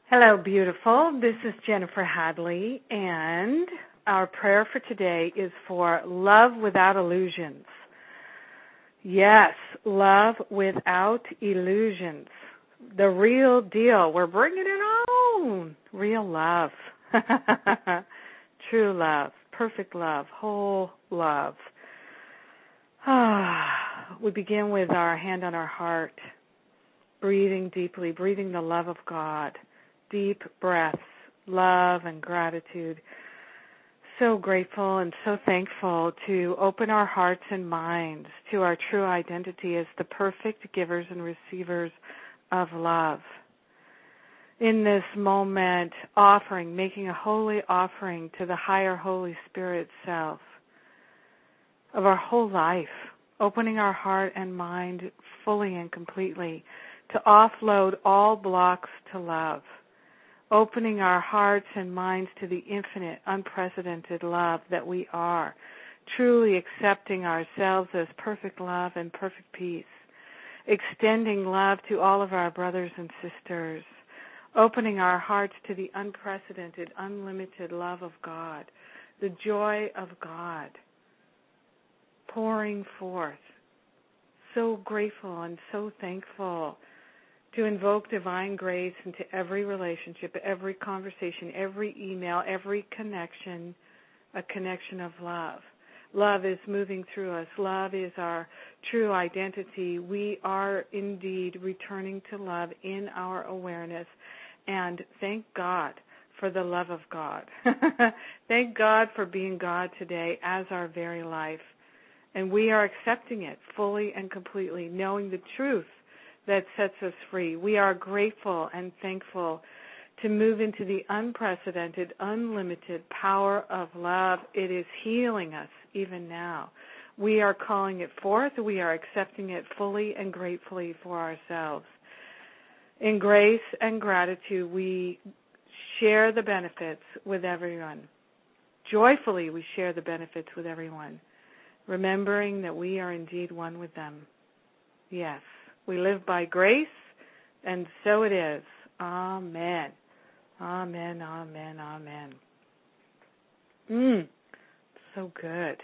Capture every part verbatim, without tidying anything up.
Hello, beautiful. This is Jennifer Hadley, and our prayer for today is for love without illusions. Yes, love without illusions. The real deal. We're bringing it on. Real love. True love. Perfect love. Whole love. We begin with our hand on our heart, breathing deeply, breathing the love of God. Deep breaths, love and gratitude. So grateful and so thankful to open our hearts and minds to our true identity as the perfect givers and receivers of love. In this moment, offering, making a holy offering to the higher Holy Spirit self of our whole life, opening our heart and mind fully and completely to offload all blocks to love. Opening our hearts and minds to the infinite, unprecedented love that we are, truly accepting ourselves as perfect love and perfect peace, extending love to all of our brothers and sisters, opening our hearts to the unprecedented, unlimited love of God, the joy of God, pouring forth. So grateful and so thankful to invoke divine grace into every relationship, every conversation, every email, every connection, a connection of love. Love is moving through us. Love is our true identity. We are indeed returning to love in our awareness. And thank God for the love of God. Thank God for being God today as our very life. And we are accepting it fully and completely, knowing the truth that sets us free. We are grateful and thankful to move into the unprecedented, unlimited power of love. It is healing us even now. We are calling it forth. We are accepting it fully and gratefully for ourselves. In grace and gratitude, we share the benefits with everyone. Joyfully, we share the benefits with everyone, remembering that we are indeed one with them. Yes. We live by grace, and so it is. Amen. Amen, amen, amen. Mm, so good.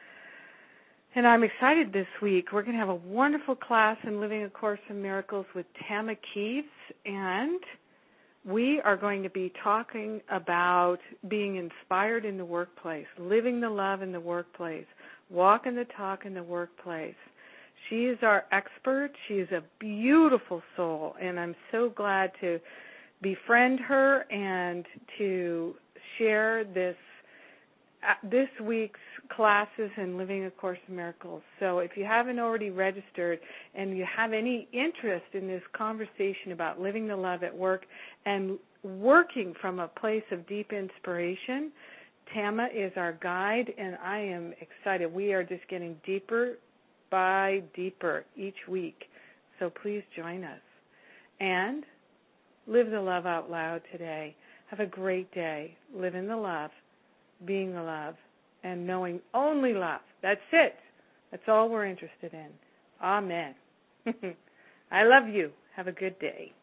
And I'm excited this week. We're going to have a wonderful class in Living A Course in Miracles with Tama Keeves, and we are going to be talking about being inspired in the workplace, living the love in the workplace, walking the talk in the workplace. She is our expert. She is a beautiful soul, and I'm so glad to befriend her and to share this uh, this week's classes in Living A Course in Miracles. So if you haven't already registered and you have any interest in this conversation about living the love at work and working from a place of deep inspiration, Tama is our guide, and I am excited. We are just getting deeper by deeper each week. So please join us. And live the love out loud today. Have a great day. Live in the love, being the love, and knowing only love. That's it. That's all we're interested in. Amen. I love you. Have a good day.